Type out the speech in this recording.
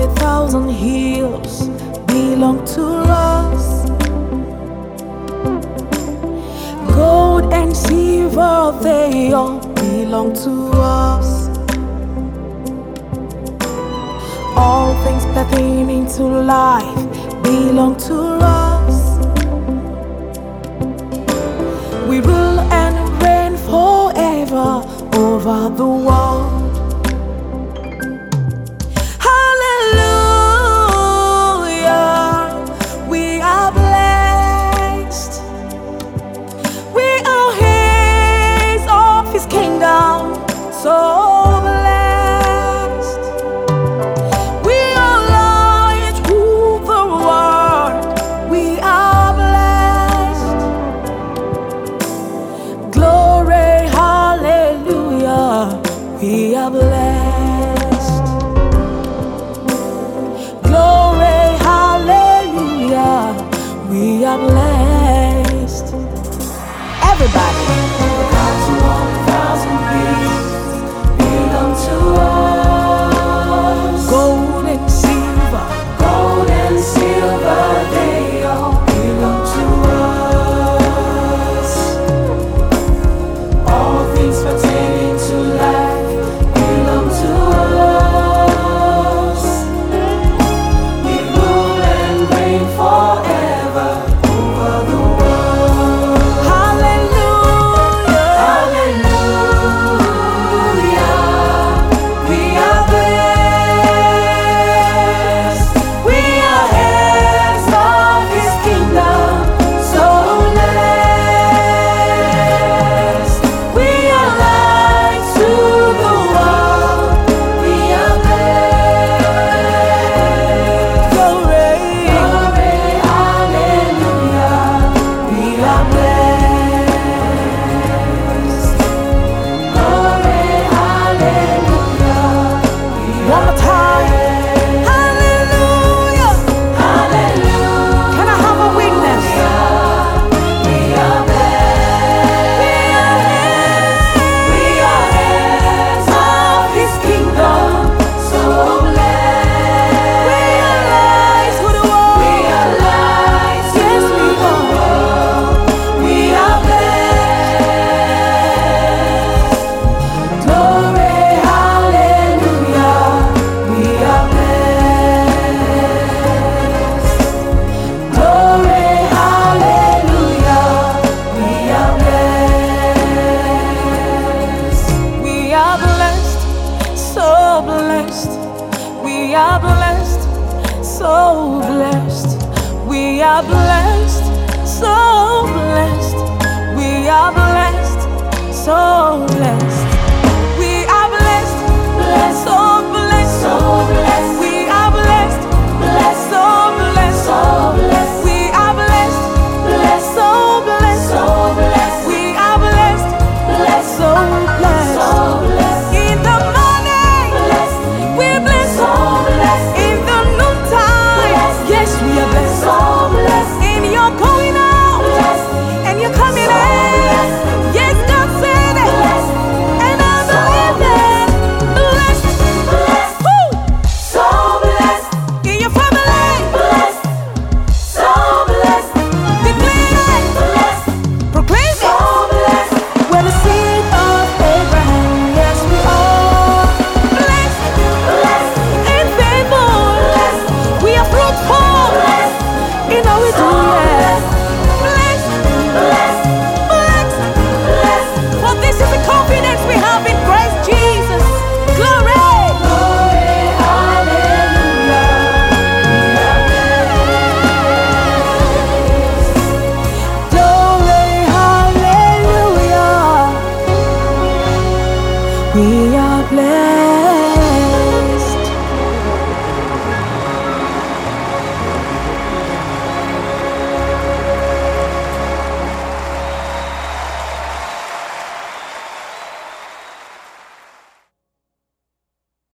1,000 hills belong to us. Gold and silver, they all belong to us. All things pertaining to life belong to us. We rule and reign forever over the world. So blessed, we are light to the world. We are blessed. Glory, hallelujah. We are blessed. Glory, hallelujah. We are blessed. Everybody. Gold and silver, they all belong to us. All things pertaining to life belong to us. We rule and reign forever over the world. Hallelujah, hallelujah. We are blessed. We are heirs of His kingdom, so blessed. We are light to the world. We are blessed. Glory, glory, hallelujah. We are blessed. Glory, hallelujah. One more time. Hallelujah. Hallelujah. Can I have a witness? We are blessed. We are heirs of His kingdom, so blessed. We are lights to the world. We are lights to the world. We are blessed. Glory, hallelujah. We are blessed. Glory, hallelujah. We are blessed. We are blessed, so blessed. We are blessed, so blessed. We are blessed, so blessed. We are blessed, so blessed. We are blessed, blessed, so blessed, so blessed. We are blessed, blessed, so blessed, so blessed. We are blessed, blessed, so blessed, so blessed. We are blessed, blessed, so blessed, so blessed. In the morning, blessed, we're blessed, so blessed. In the noontime, blessed, yes, we are blessed, so blessed. In your going out, blessed, and you're coming in, yes, God said it, blessed, and I believe it. Blessed, blessed, woo, so blessed. In your family, blessed, so blessed. Declare it, blessed, proclaim it, so blessed. We're the seed of Abraham, yes, we are blessed, blessed, and faithful, blessed. We are fruitful, blessed, in all we do, yes. Blessed, blessed, blessed, blessed. For this is the confidence we have in Christ Jesus. Glory, glory, hallelujah. We are blessed. Glory, hallelujah. We